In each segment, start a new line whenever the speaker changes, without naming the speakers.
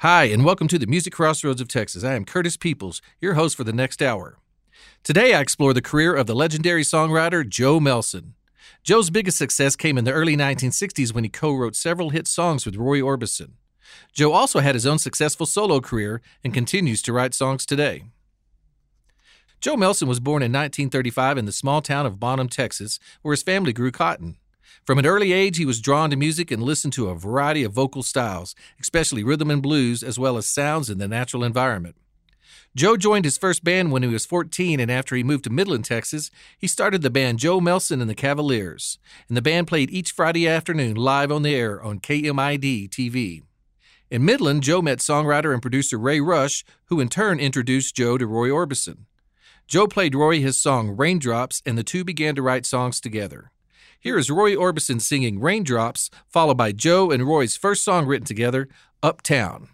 Hi, and welcome to the Music Crossroads of Texas. I am Curtis Peoples, your host for the next hour. Today, I explore the career of the legendary songwriter Joe Melson. Joe's biggest success came in the early 1960s when he co-wrote several hit songs with Roy Orbison. Joe also had his own successful solo career and continues to write songs today. Joe Melson was born in 1935 in the small town of Bonham, Texas, where his family grew cotton. From an early age, he was drawn to music and listened to a variety of vocal styles, especially rhythm and blues, as well as sounds in the natural environment. Joe joined his first band when he was 14, and after he moved to Midland, Texas, he started the band Joe Melson and the Cavaliers, and the band played each Friday afternoon live on the air on KMID TV. In Midland, Joe met songwriter and producer Ray Rush, who in turn introduced Joe to Roy Orbison. Joe played Roy his song Raindrops, and the two began to write songs together. Here is Roy Orbison singing Raindrops, followed by Joe and Roy's first song written together, Uptown.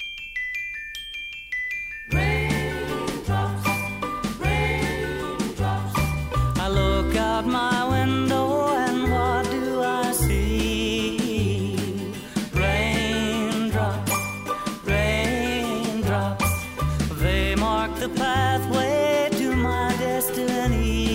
Raindrops, raindrops. I look out my window and what do I see? Raindrops, raindrops. They mark the pathway to my destiny.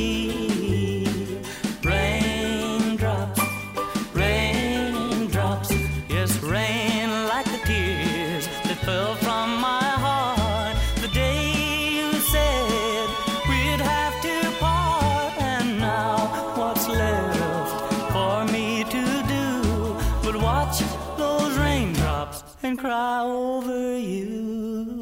Raindrops, raindrops. Yes, rain like the tears that fell from my heart the day you said we'd have to part. And now what's left for me to do but watch those raindrops and cry over you.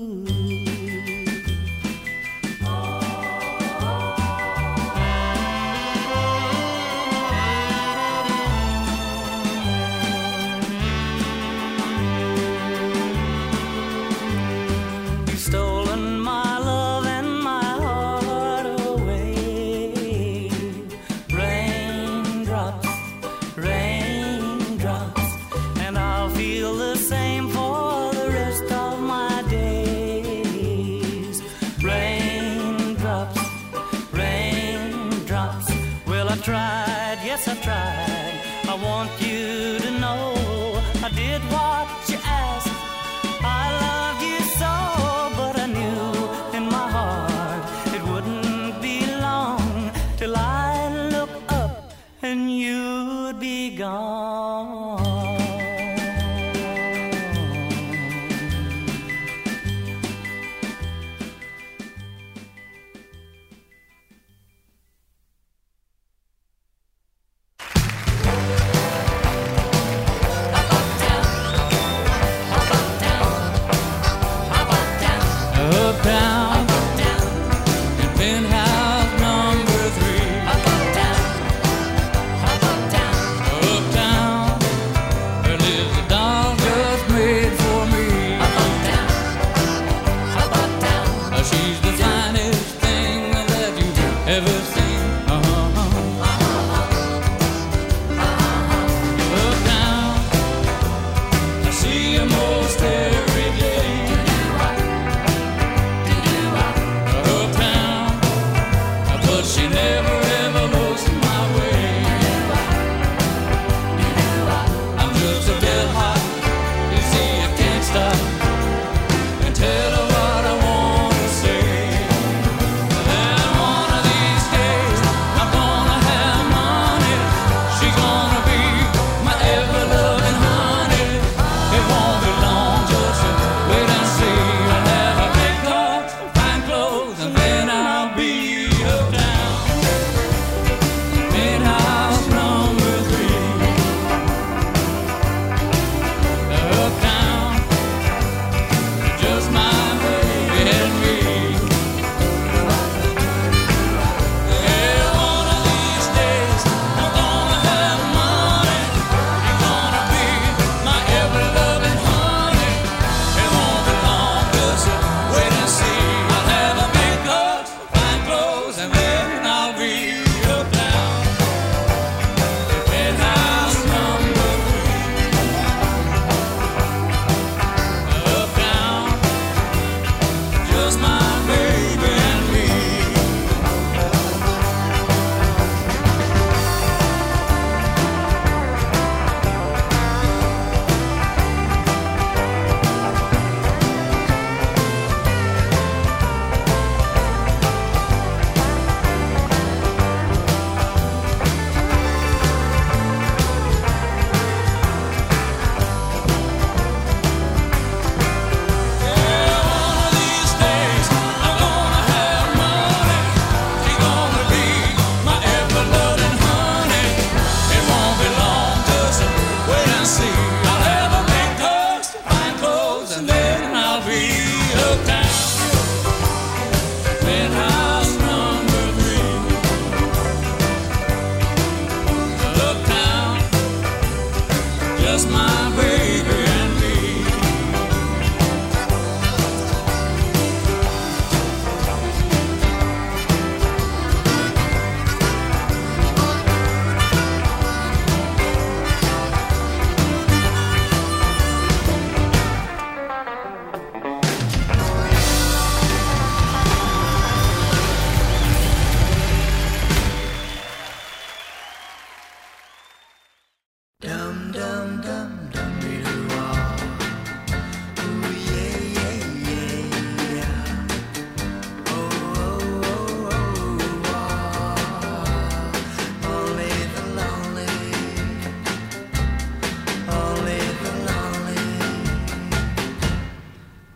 You've stolen my love and my heart away. Raindrops, raindrops. And I'll feel the same for the rest of my days.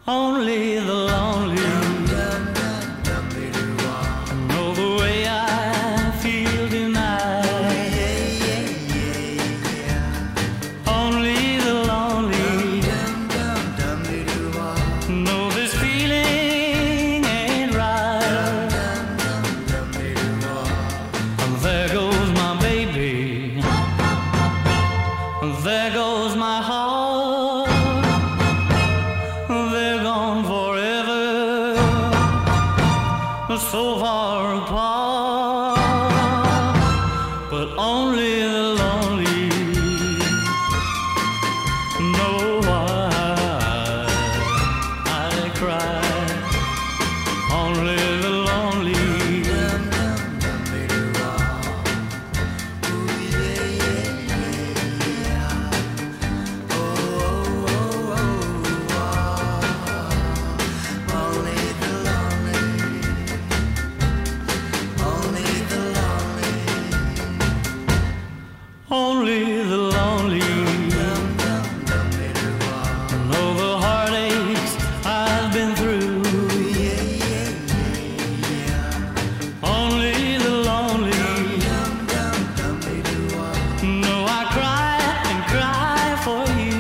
only the lonely know the way I feel tonight. Only the lonely know this feeling ain't right. There goes my baby, there goes my heart. They're gone forever, so far apart. But only the lonely know why I cry. Only the lonely. Only the lonely know the heartaches I've been through. Only the lonely know I cry and cry for you.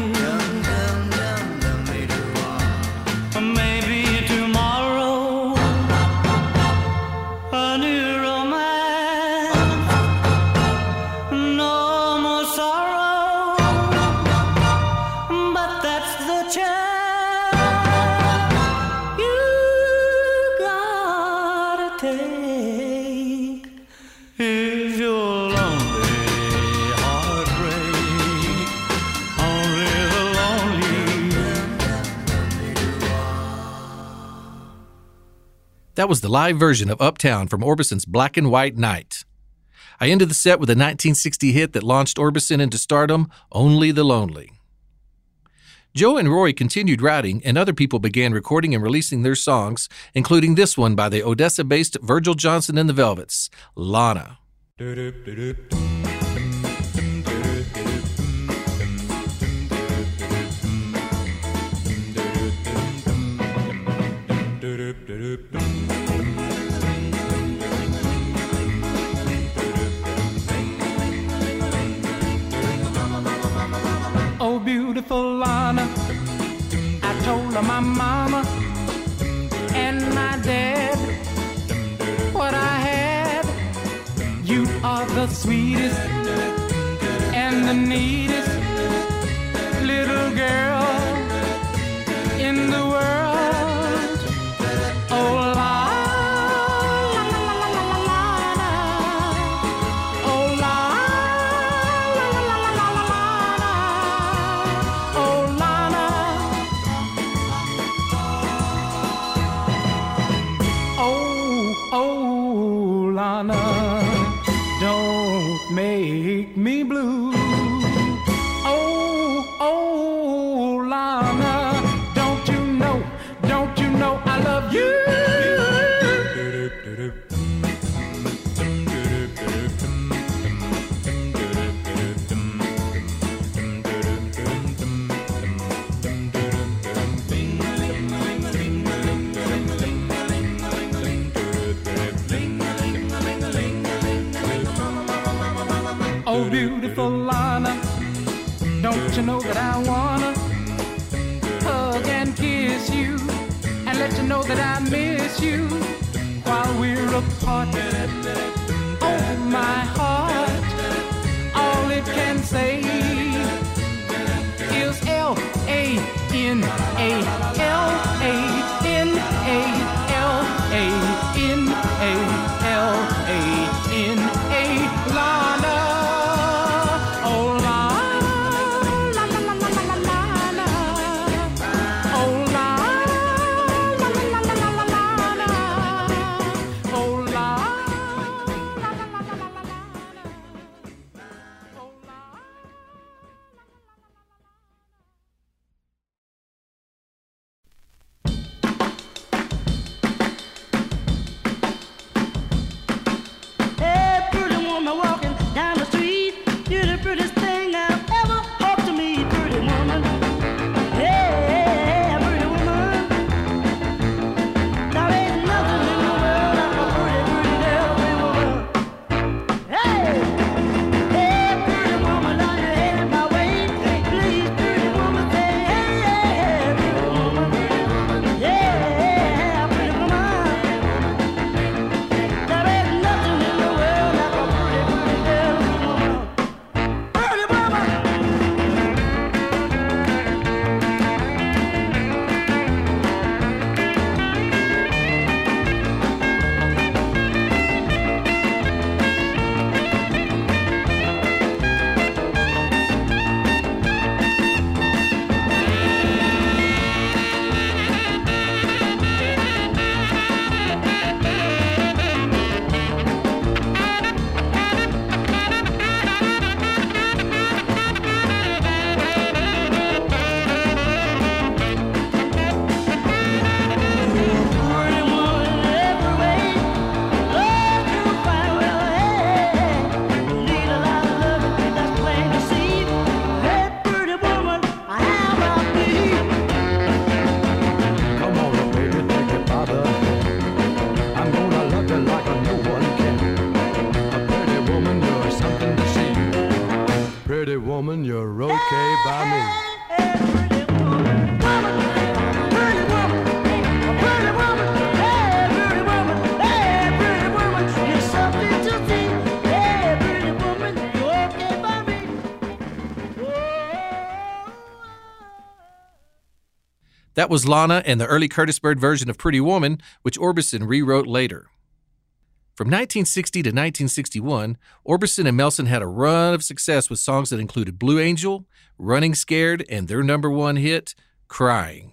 Maybe tomorrow a new romance, no more sorrow, but that's the chance you gotta take. If you're lonely, heartbreak, only the lonely.
That was the live version of Uptown from Orbison's Black and White Night. I ended the set with a 1960 hit that launched Orbison into stardom, Only the Lonely. Joe and Roy continued writing, and other people began recording and releasing their songs, including this one by the Odessa-based Virgil Johnson and the Velvets, Lana.
Oh, beautiful Lana, I told her my mama and my dad what I had. You are the sweetest and the neatest little girl in the world. Oh, Lana, oh, Lana, oh, Lana, don't make me blue. Oh, Lana, don't you know I love you. Oh, beautiful Lana, don't you know that I wanna hug and kiss you and let you know that I miss you while we're apart. Oh, my heart, all it can say is L-A-N-A-L-A-L-A-N-A-L-A-N-A.
That was Lana and the early Curtis Bird version of Pretty Woman, which Orbison rewrote later. From 1960 to 1961, Orbison and Melson had a run of success with songs that included Blue Angel, Running Scared, and their number one hit, Crying.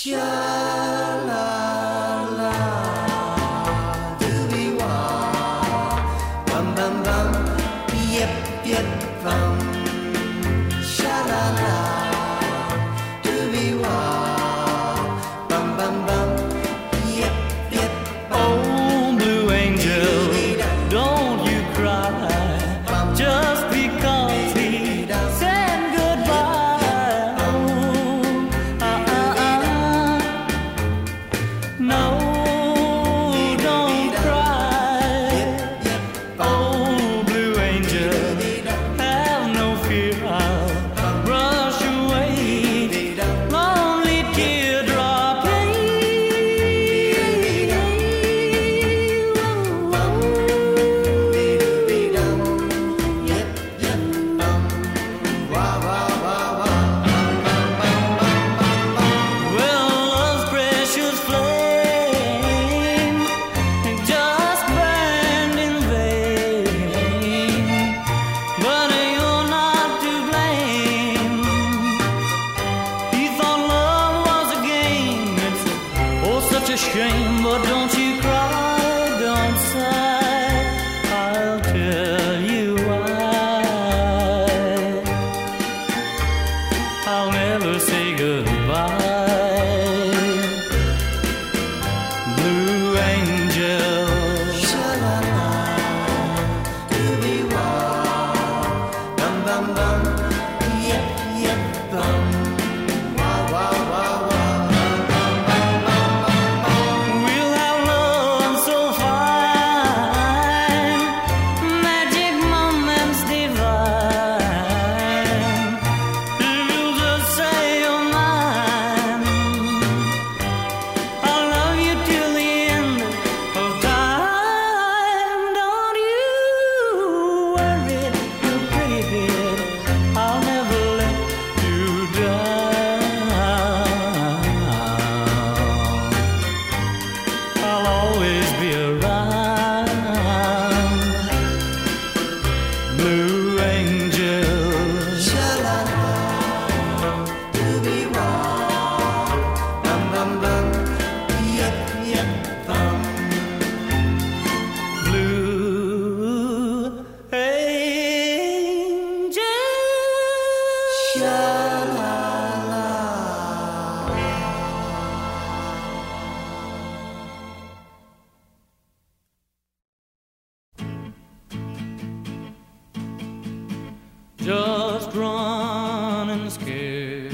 Just running scared.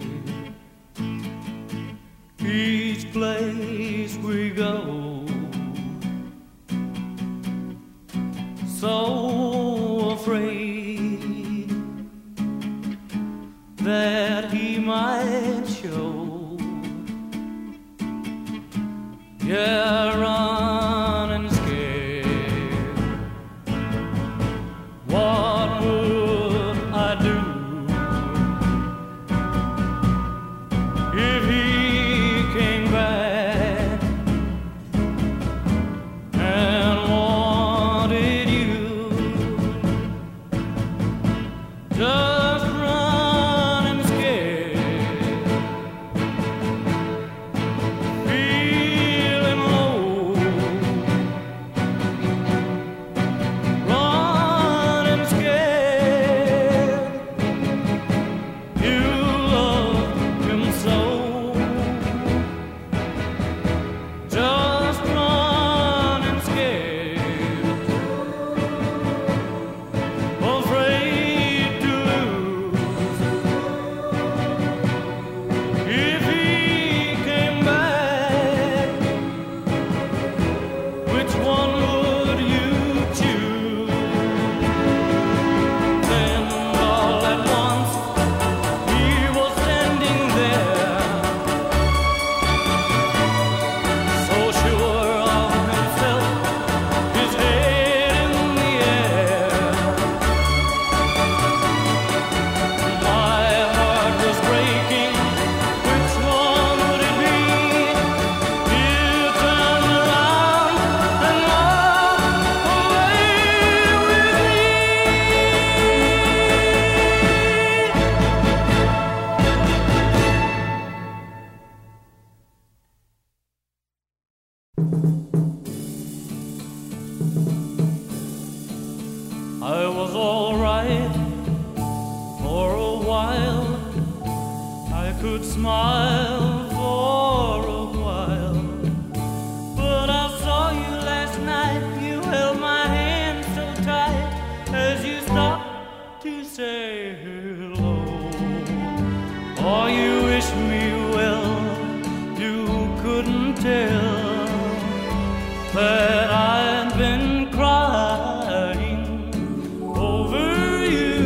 Each place we go, so afraid that he might show. Yeah, running scared. What would I do if he came back and wanted you? Just running scared, feeling low. smile for a while. But I saw you last night, you held my hand so tight as you stopped to say hello. Oh, you wish me well, you couldn't tell that I've been crying over you,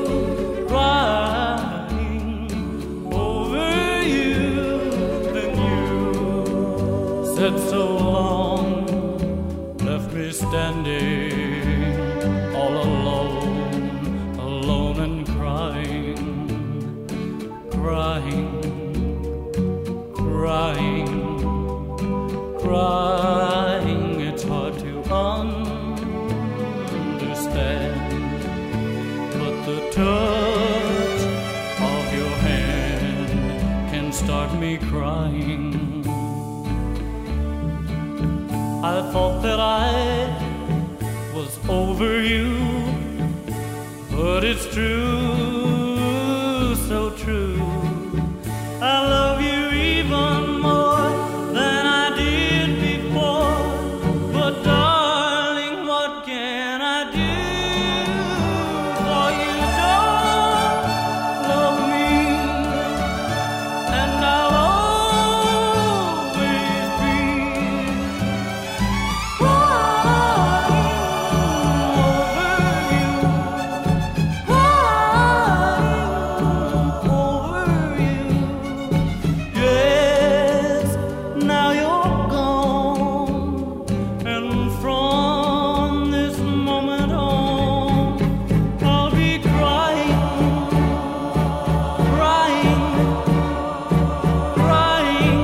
crying over you. Then you said so long, left me standing all alone, alone and crying, crying, crying, crying. It's hard to understand, but the touch of your hand can start me crying. I thought that I was over you, but it's true, so true. I love you even more than I did before. But darling, what can I do? For you don't love me, and I'll always be crying over you, crying over you. Yes, now you're gone, and from this moment on, I'll be crying, crying, crying,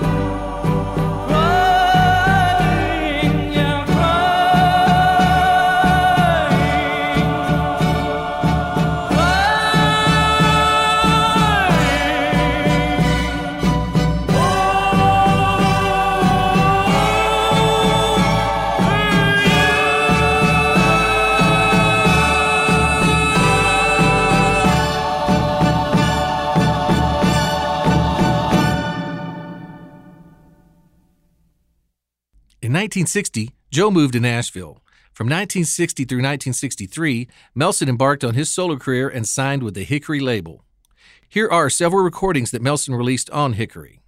crying, yeah,
In 1960, Joe moved to Nashville. From 1960 through 1963, Melson embarked on his solo career and signed with the Hickory label. Here are several recordings that Melson released on Hickory.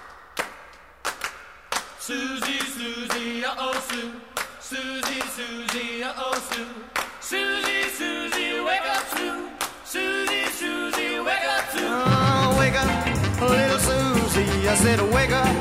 Susie, Susie, uh-oh, Sue. Susie, Susie, uh-oh, Sue. Susie, Susie, wake up, Sue. Susie, Susie, wake up, Sue.
Oh, wake up, little Susie. I said, wake up.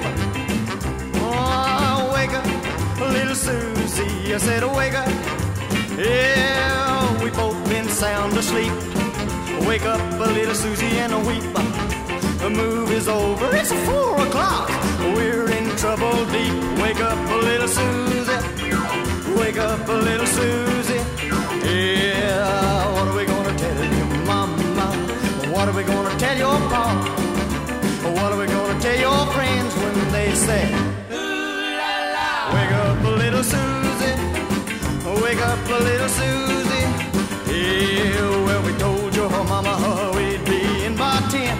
Oh, wake up, little Susie. I said, wake up. Yeah, we both been sound asleep. Wake up, little Susie, and weep. The move is over. It's 4 o'clock. We're in trouble deep. Wake up, little Susie. Wake up, little Susie. Yeah, what are we gonna tell your mama? What are we gonna tell your papa? What are we gonna tell your friends when they say, ooh la la? Wake up, little Susie. Wake up, little Susie. Yeah, well, we told your mama we'd be in by 10.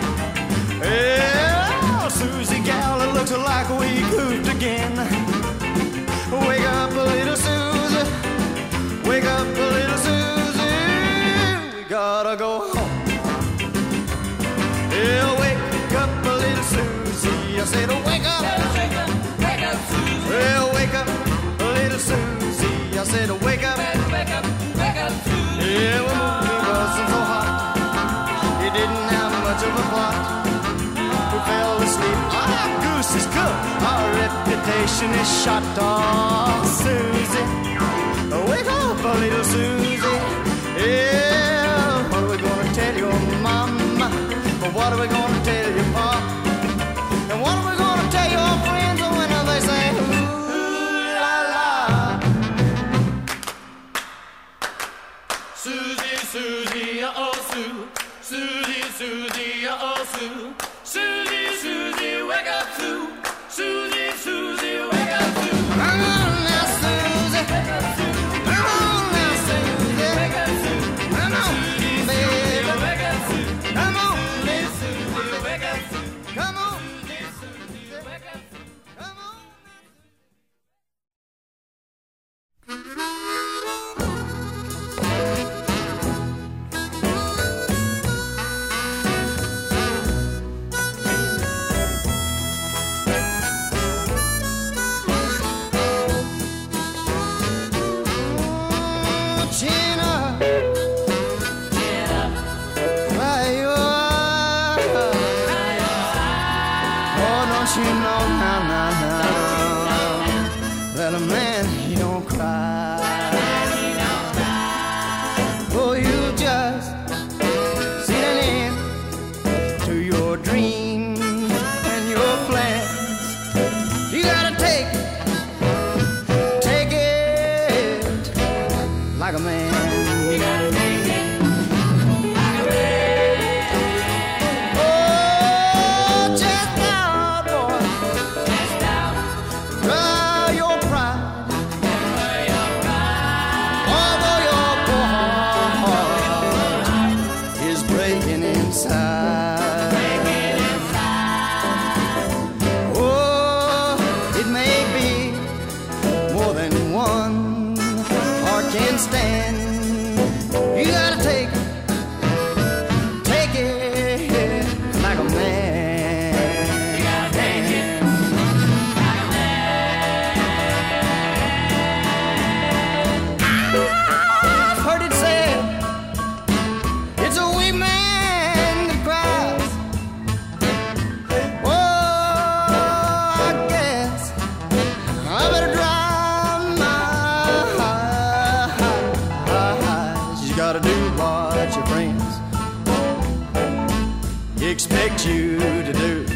Yeah, Susie gal, it looks like we goofed again. Wake up, little Susie. Wake up, little Susie. We gotta go home. Yeah, wake up, little Susie. I said, wake up.
Wake up, Susie.
Well, wake up, little Susie. I said, wake up.
Wake up, Susie.
Yeah, well, it wasn't so hot. He didn't have much of a plot. We fell asleep. Our goose is cooked. Our reputation is shot. Oh, Susie. Wake up, little Susie. Yeah, what are we gonna tell your mama? What are we gonna tell your pop? And what are we gonna tell your friends when they say, ooh la la?
Susie, Susie, uh-oh, Sue. Susie, Susie, uh-oh, Sue. Susie, Susie, wake up, Sue. Susie, Susie, wake up, Sue.
Come on now, Susie.
Wake up, Sue.
Come on now, Susie.
Wake up, Sue.
Come on, baby.
Wake up, Sue.
Come on.
Susie, wake
expect you to do.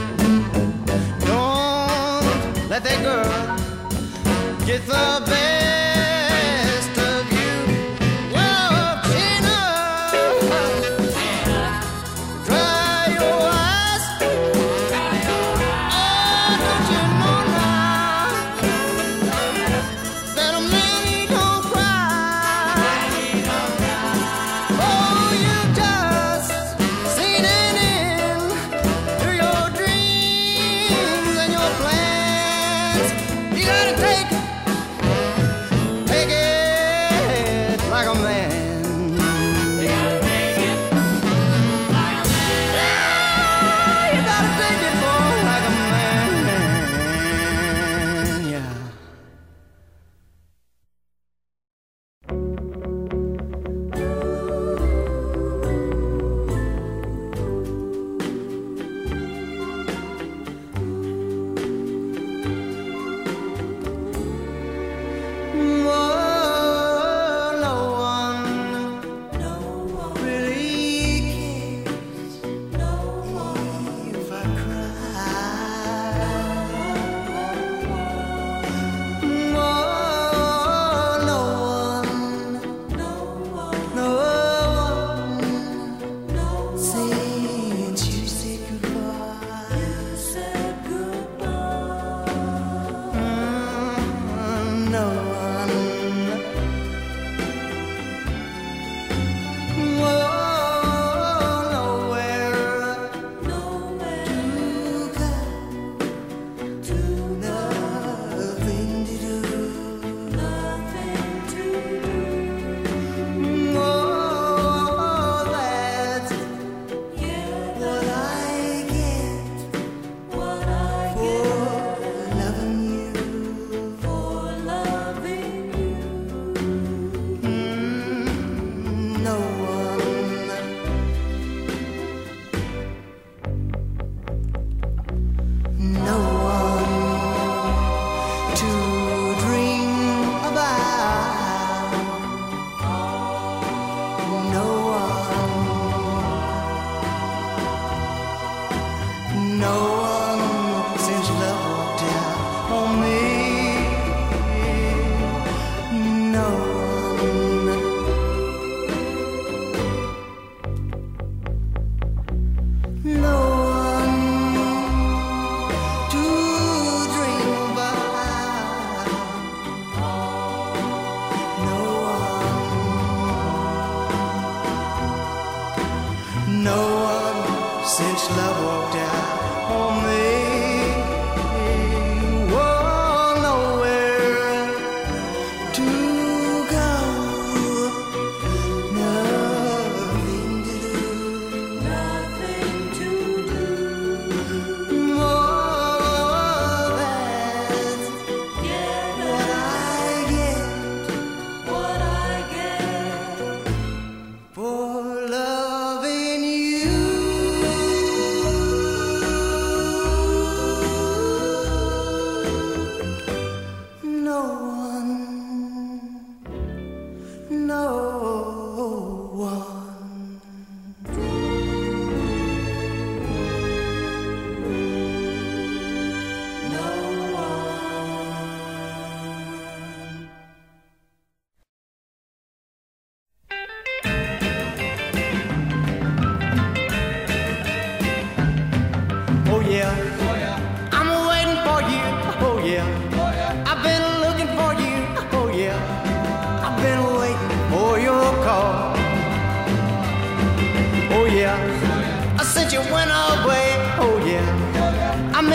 Don't let that girl get the best of you. Whoa, Gina, dry your eyes. Oh, don't you know now that a man, he don't cry. Oh, you just seen it into your dreams and your plans. You gotta take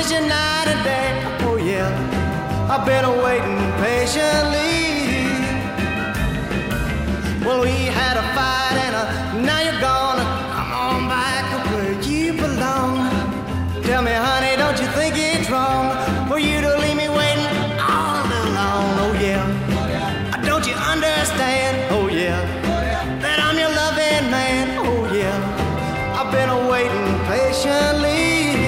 miss you night and day. Oh yeah, I've been waiting patiently. Well, we had a fight and now you're gonna come on back where you belong. Tell me, honey, don't you think it's wrong for you to leave me waiting all alone? Oh yeah, don't you understand? Oh yeah, that I'm your loving man. Oh yeah, I've been waiting patiently.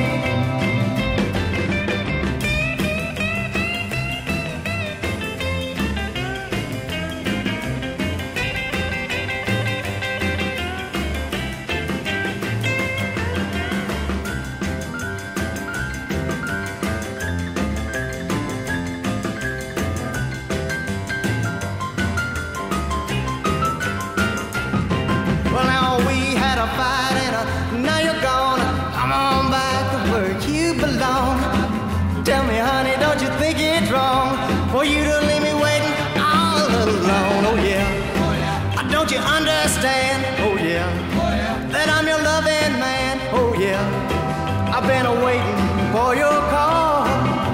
For you to leave me waiting all alone. Oh yeah, don't you understand? Oh yeah, that I'm your loving man. Oh yeah, I've been waiting for your call.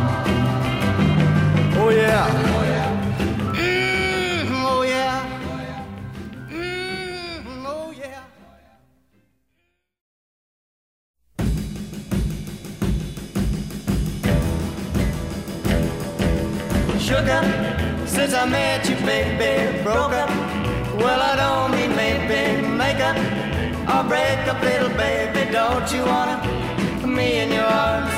Oh yeah, oh yeah, oh yeah. Sugar, since I met you, baby, broke up. Well, I don't mean maybe make up or break up, little baby. Don't you wanna me in your arms?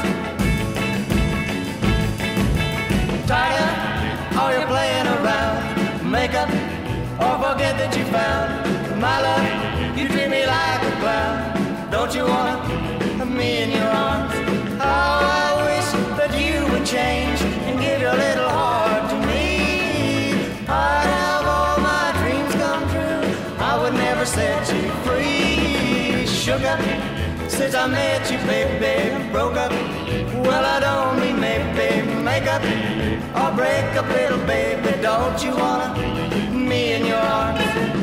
Tired of all you're playing around. Make up or forget that you found my love. You treat me like a clown. Don't you wanna me in your arms? Oh, I wish that you would change and give your little heart to me. I'd have all my dreams come true. I would never set you free. Sugar, since I met you, baby, broke up. Well, I don't mean maybe make up or break up, little baby. Don't you wanna me in your arms?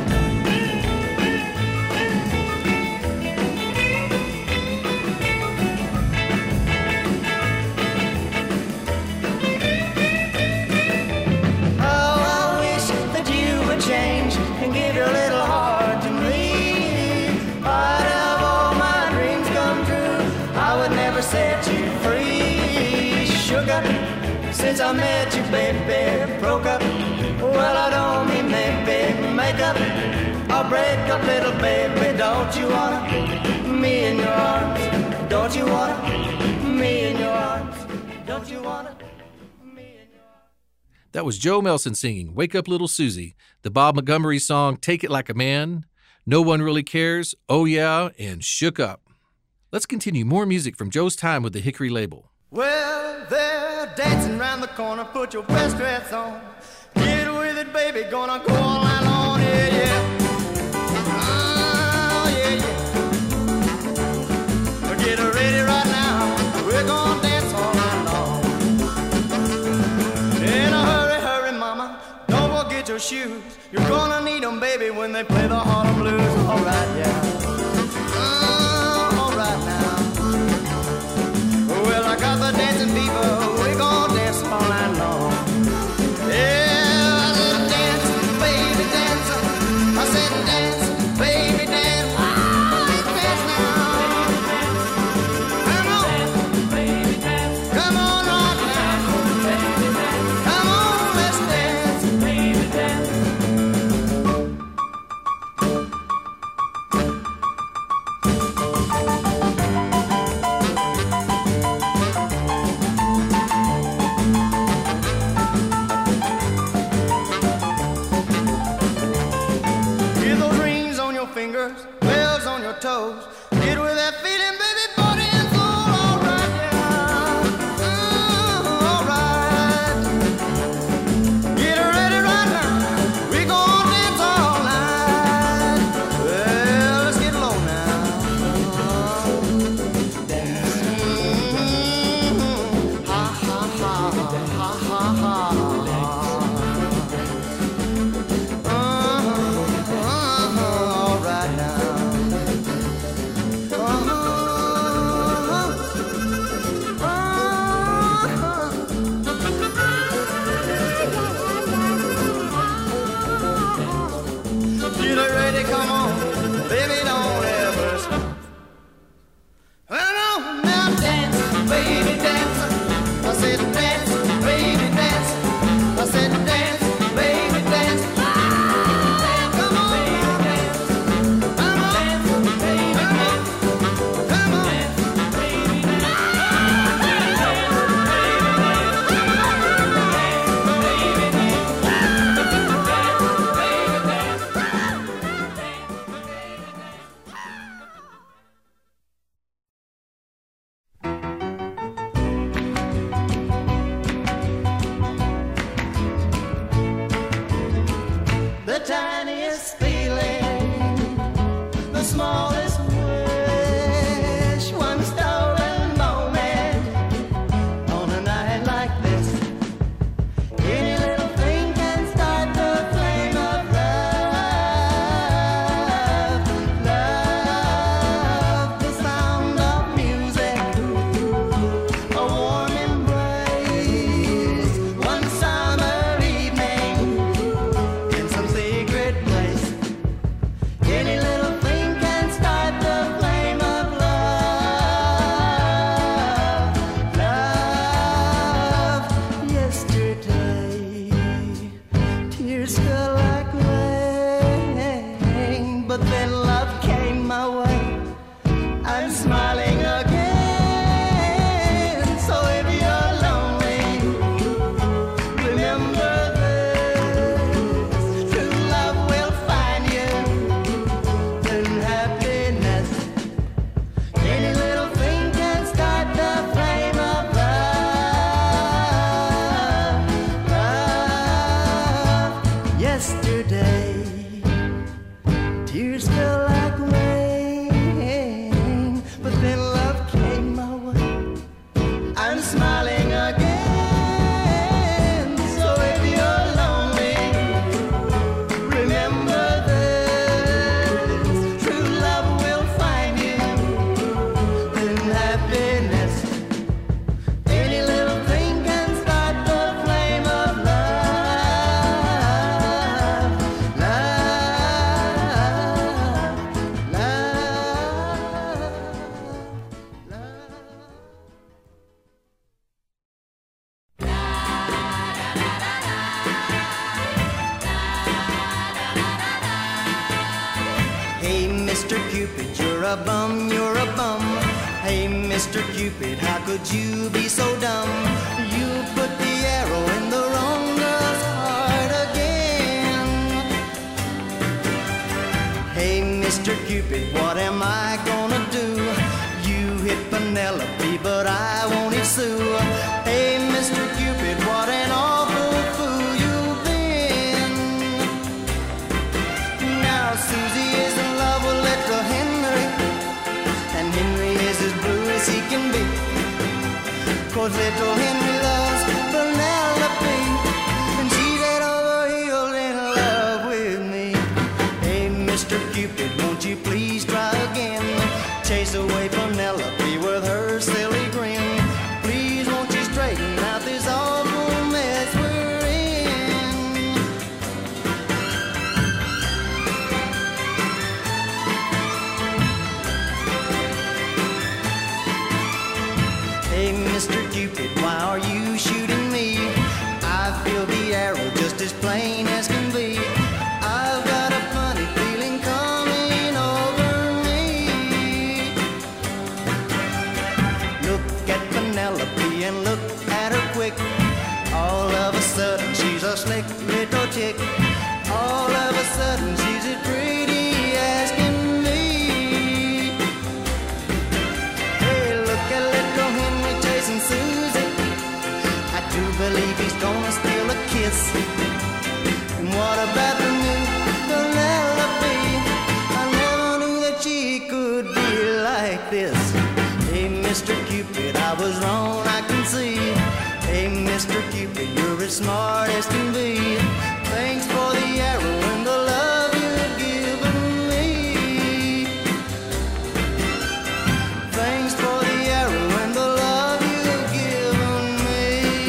Change and give your little heart to me. I'd have all my dreams come true. I would never set you free. Sugar, since I met you, baby, broke up. Well, I don't mean maybe make up or break up, little baby. Don't you wanna me in your arms? Don't you wanna me in your arms? Don't you wanna?
That was Joe Melson singing Wake Up Little Susie, the Bob Montgomery song Take It Like a Man, No One Really Cares, Oh Yeah, and Shook Up. Let's continue more music from Joe's time with the Hickory label.
Well, they're dancing around the corner, put your best dress on. Get with it, baby, gonna go all night long, yeah, yeah. Oh, yeah, yeah. Get ready right now, we're gonna dance all night long. In a hurry, hurry, mama, don't forget your shoes. You're gonna need them, baby, when they play the Harlem Blues. All right, yeah. All right now. Well, I got the dancing fever, we're gonna dance all night long. Yeah, I said dance, baby, dance. I said dance, baby, dance. Oh, dance now. Come on. tiniest feeling, the smallest wish, one stolen moment on a night like this. Any little thing can start the flame of love. Love, the sound of music, a warm embrace, one summer evening in some secret place. Any little thing can start the flame of love. Love, yesterday, tears fell like rain, but then love came my way. I'm smiling again. So if you're lonely, remember this: true love will find you in happiness. Any little thing can start the flame of love. Love, yesterday, tears fell like rain, but then love came my way. I'm smiling again. So if you're lonely, remember this: true love will find you in happiness. Any little thing can start the flame of love. Love, love, Hey, Mr. Cupid, you're a bum, you're a bum. Hey, Mr. Cupid, how could you be so dumb? You put the arrow in the wrong girl's heart again. Hey, Mr. Cupid, what am I gonna do? You hit Penelope, but I won't hit Sue. Hey, Mr. Cupid, what an awful fool you've been. Now Susie is in love with little Henry, and Henry is as blue as he can be. 'Cause little Henry loves Penelope, and she's head over heels in love with me. Hey, Mr. Cupid, won't you please try again? Chase away Penelope with her silly grin. Please won't you straighten out this awful mess we're in? Hey, Mr. Cupid, why are you shooting me? I feel the arrow just as plain as can be. I've got a funny feeling coming over me. Look at Penelope and look at her quick. All of a sudden she's a slick little chick. All of a sudden she's as pretty as can be. Hey, look at little Henry chasing Susie. I do believe he's gonna steal a kiss. And what about the new Penelope? I never knew that she could be like this. Hey, Mr. Cupid, I was wrong, I can see. Hey, Mr. Cupid, you're as smart as can be. Thanks for the arrow and the love you've given me. Thanks for the arrow and the love you've given me.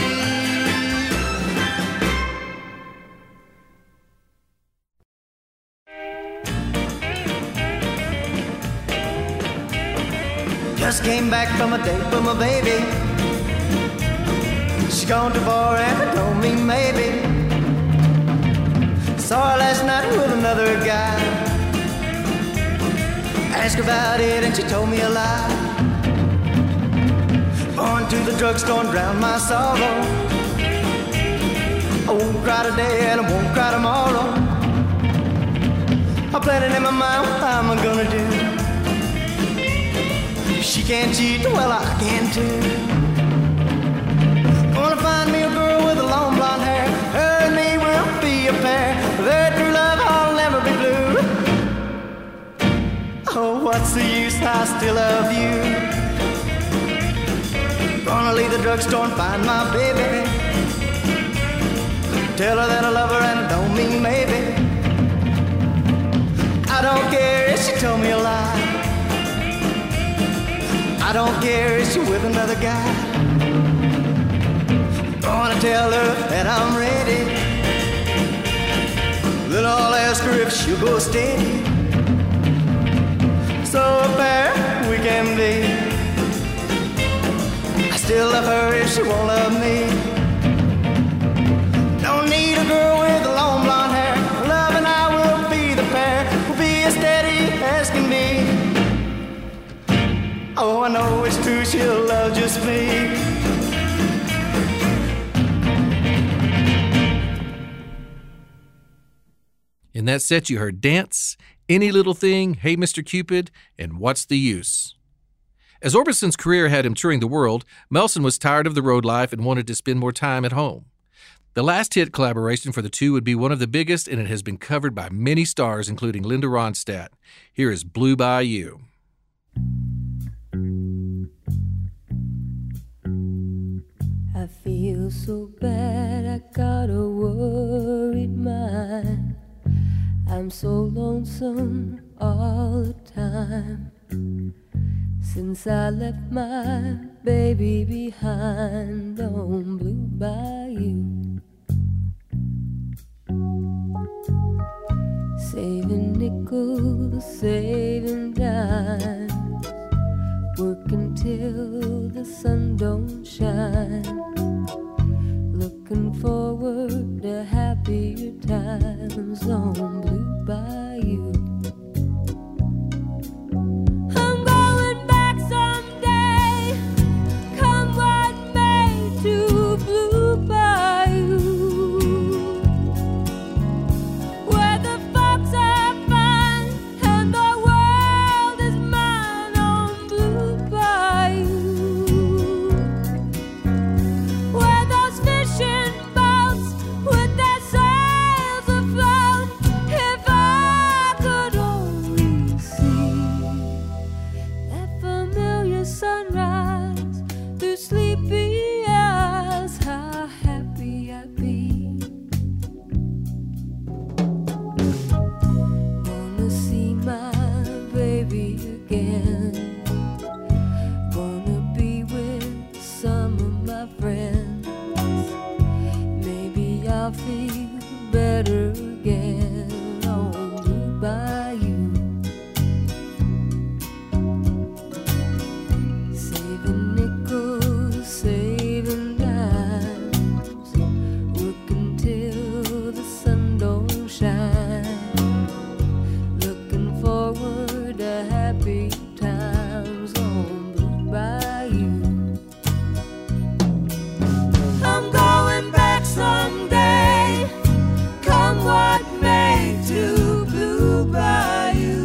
Just came back from a date with my baby. She's gone too far and I don't mean maybe. Saw her last night with another guy. Asked her about it and she told me a lie. Going to the drugstore and drown my sorrow. I won't cry today and I won't cry tomorrow. I'm planning in my mind what I'm gonna do. If she can't cheat, well I can too. Gonna find me a girl with a long blonde hair. Her and me will be a pair. Their true love what's the use? I still love you. Gonna leave the drugstore and find my baby. Tell her that I love her and I don't mean maybe. I don't care if she told me a lie. I don't care if she's with another guy. Gonna tell her that I'm ready. Then I'll ask her if she'll go steady. So fair we can be. I still love her if she won't love me. Don't need a girl with long blonde hair. Love and I will be the pair. We'll be as steady as can be. Oh, I know it's true, she'll love just me.
In that set, you heard Dance, Any Little Thing, Hey Mr. Cupid, and What's the Use? As Orbison's career had him touring the world, Melson was tired of the road life and wanted to spend more time at home. The last hit collaboration for the two would be one of the biggest, and it has been covered by many stars, including Linda Ronstadt. Here is Blue Bayou.
I feel so bad, I got a worried mind. I'm so lonesome all the time. Since I left my baby behind on Blue Bayou. Saving nickels, saving dimes, working till the sun don't shine, looking forward to happier times on Blue Bayou. I'm going back someday, come what may, to Blue Bayou, where the folks are fine and the world is mine on Blue Bayou, where those fishing boats with their sails afloat, if I could only see that familiar sunrise through sleepy eyes, how happy I'd be. Wanna see my baby again, wanna be with some of my friends. Maybe I'll feel better again on Blue Bayou. Saving nickels, saving dimes, working till the sun don't shine, looking forward to happy times on Blue Bayou. I'm going back someday, come what may, to Blue Bayou,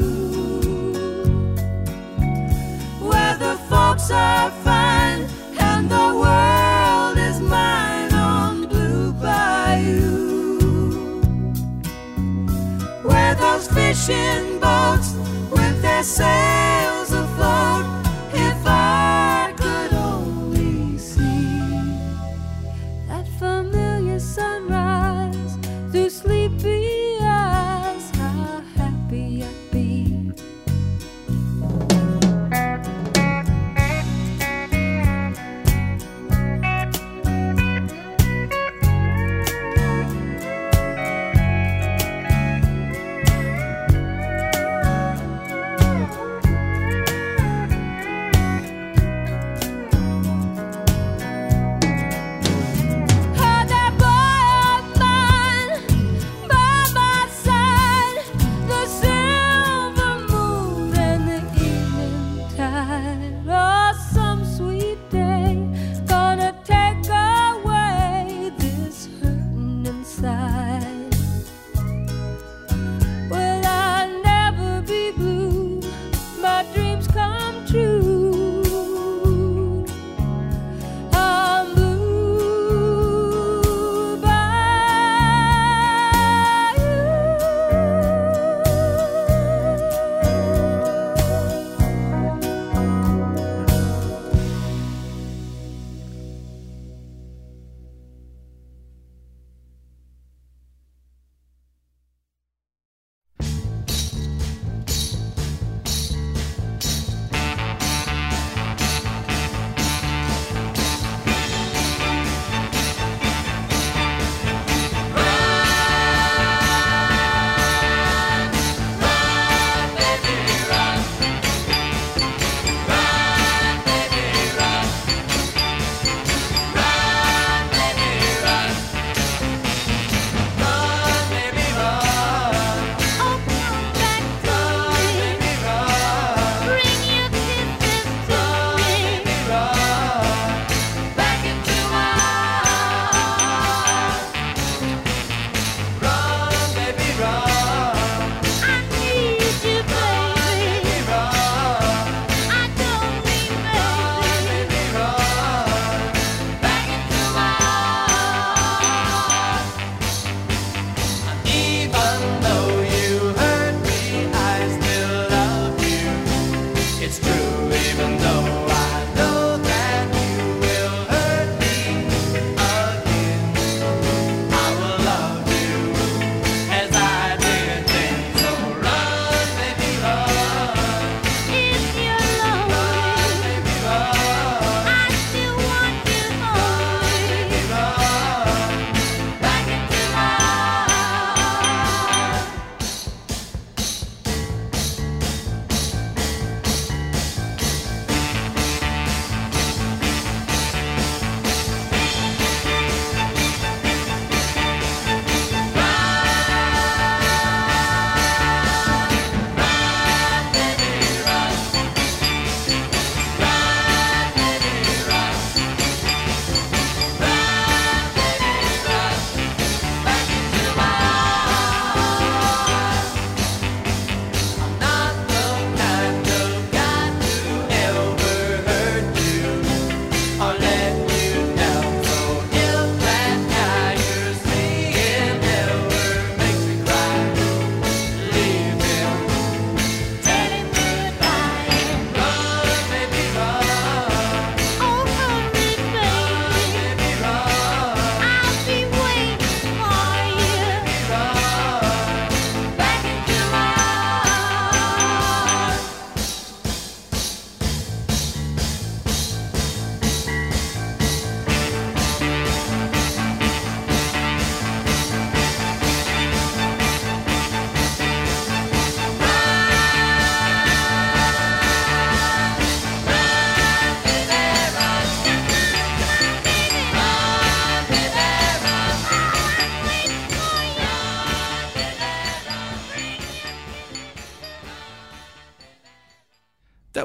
where the folks are fine and the world is mine on Blue Bayou, where those fishing boats with their sails afloat, if I could only see that familiar sunrise through sleepy eyes, how happy I'd be.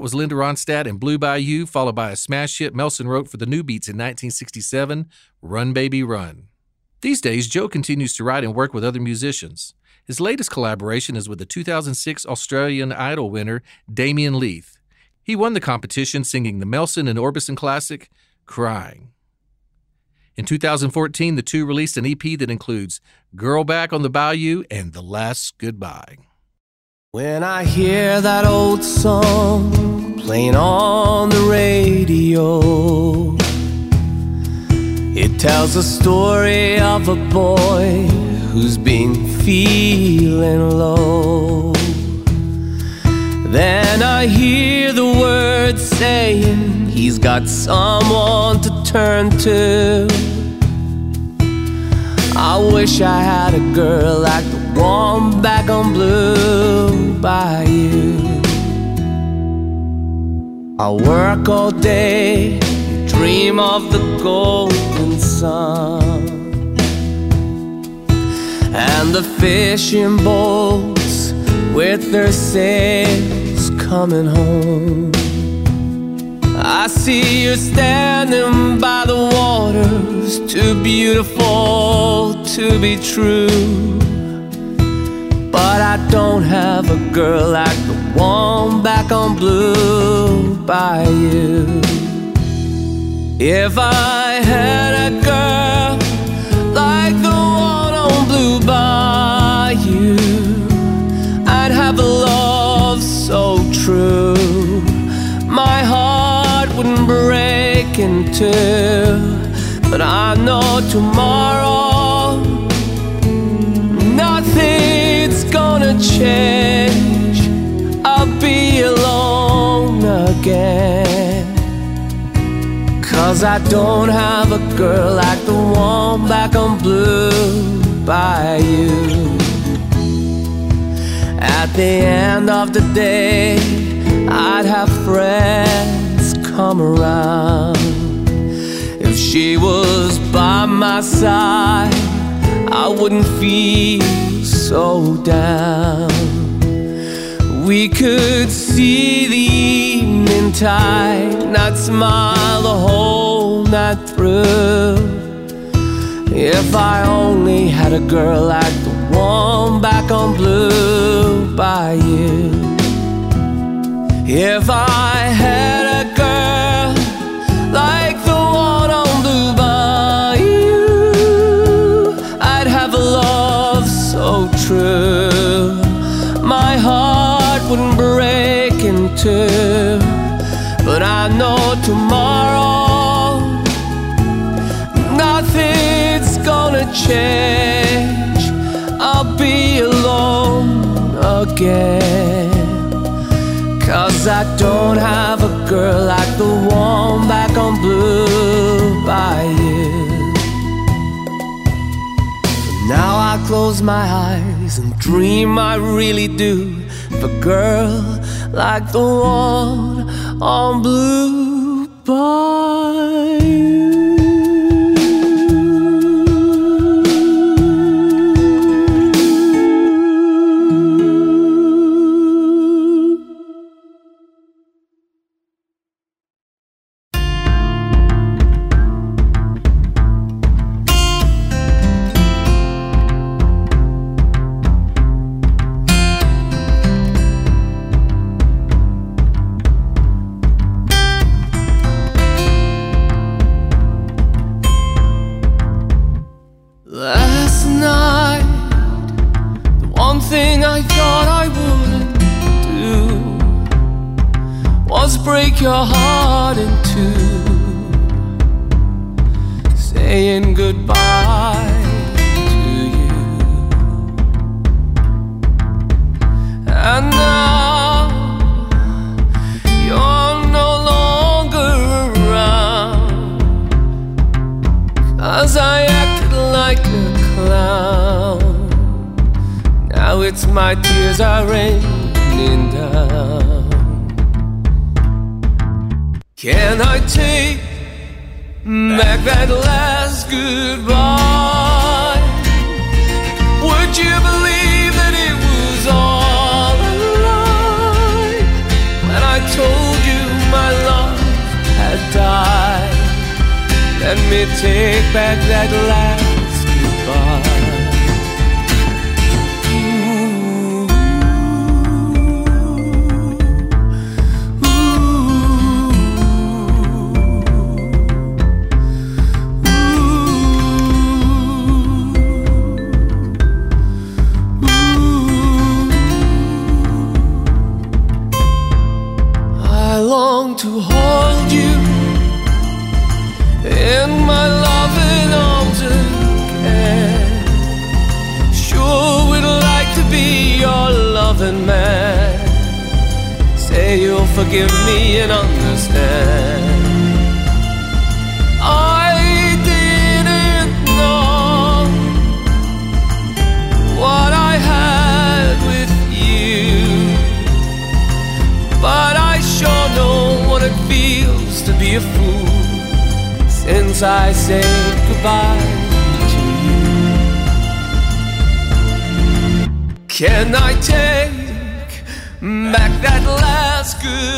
That was Linda Ronstadt and Blue Bayou, followed by a smash hit Melson wrote for the New Beats in 1967, Run Baby Run. These days, Joe continues to write and work with other musicians. His latest collaboration is with the 2006 Australian Idol winner, Damien Leith. He won the competition singing the Melson and Orbison classic, Crying. In 2014, the two released an EP that includes Girl Back on the Bayou and The Last Goodbye.
When I hear that old song playing on the radio, it tells the story of a boy who's been feeling low. Then I hear the words saying he's got someone to turn to. I wish I had a girl like the one back on Blue Bayou. I work all day, dream of the golden sun and the fishing boats with their sails coming home. I see you standing by the waters, too beautiful to be true. But I don't have a girl like the one back on Blue Bayou. If I had a girl like the one on Blue Bayou, I'd have a love so true my heart wouldn't break in two. But I know tomorrow nothing's gonna change. I'll be alone again, 'cause I don't have a girl like the one back on Blue Bayou. At the end of the day, I'd have friends come around. If she was by my side, I wouldn't feel so down. We could see the evening tide, and I'd smile the whole night through. If I only had a girl like the one back on Blue Bayou. If I had a girl like the one on Blue Bayou, I'd have a love so true my heart wouldn't break in two. But I know tomorrow nothing's gonna change. I'll be alone again, 'cause I don't have a girl like the one back on Blue Bayou. Now I close my eyes and dream, I really do, of a girl like the one on Blue Bayou. Last night, the one thing I thought I wouldn't do was break your heart in two, saying goodbye to you. And now you're no longer around, 'cause I acted like a clown. Now it's my tears are raining down. Can I take back that last goodbye? Would you believe that it was all a lie? That I told me take back that last goodbye. I long to hold you in my loving arms again. Sure would like to be your loving man. Say you'll forgive me and understand. I didn't know what I had with you, but I sure know what it feels to be a fool since I said goodbye to you. Can I take back that last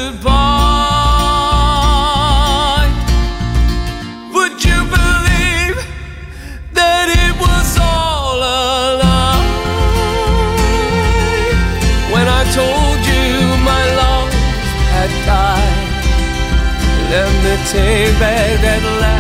goodbye? Would you believe that it was all a lie when I told you my love had died? Let me take back that last